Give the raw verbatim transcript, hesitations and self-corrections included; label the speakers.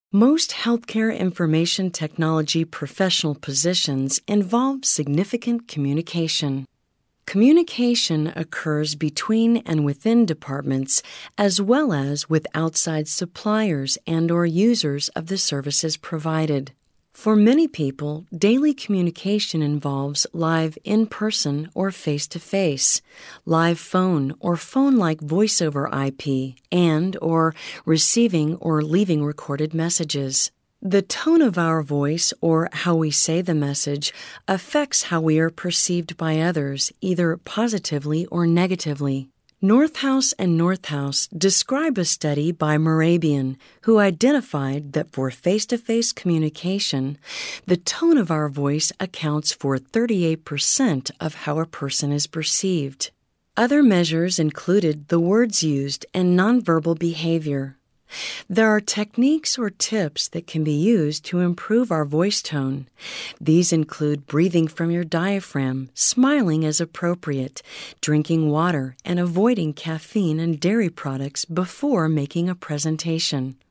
Speaker 1: Most healthcare information technology professional positions involve significant communication. Communication occurs between and within departments, as well as with outside suppliers and/or users of the services provided. For many people, daily communication involves live in-person or face-to-face, live phone or phone-like voice over I P, and or receiving or leaving recorded messages. The tone of our voice, or how we say the message, affects how we are perceived by others, either positively or negatively. Northouse and Northouse describe a study by Morabian, who identified that for face-to-face communication, the tone of our voice accounts for thirty-eight percent of how a person is perceived. Other measures included the words used and nonverbal behavior. There are techniques or tips that can be used to improve our voice tone. These include breathing from your diaphragm, smiling as appropriate, drinking water, and avoiding caffeine and dairy products before making a presentation.